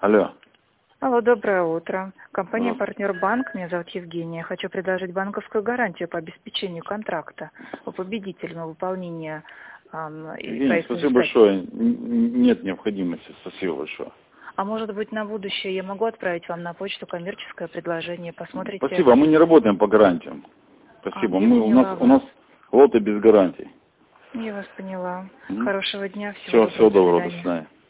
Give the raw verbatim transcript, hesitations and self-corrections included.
Алло. Алло, доброе утро. Компания Алло. «Партнер Банк», меня зовут Евгения. Хочу предложить банковскую гарантию по обеспечению контракта у победительного выполнения эм, и Евгения, проектной спасибо задачи. большое. Н- Нет необходимости. Спасибо большое. А может быть, на будущее я могу отправить вам на почту коммерческое предложение, посмотрите. Спасибо. А мы не работаем по гарантиям. А, Спасибо. я Мы, у, нас, поняла у вас. нас лоты без гарантий. Я вас поняла. Угу. Хорошего дня, всего Все, доброго, всего до доброго. До свидания. свидания.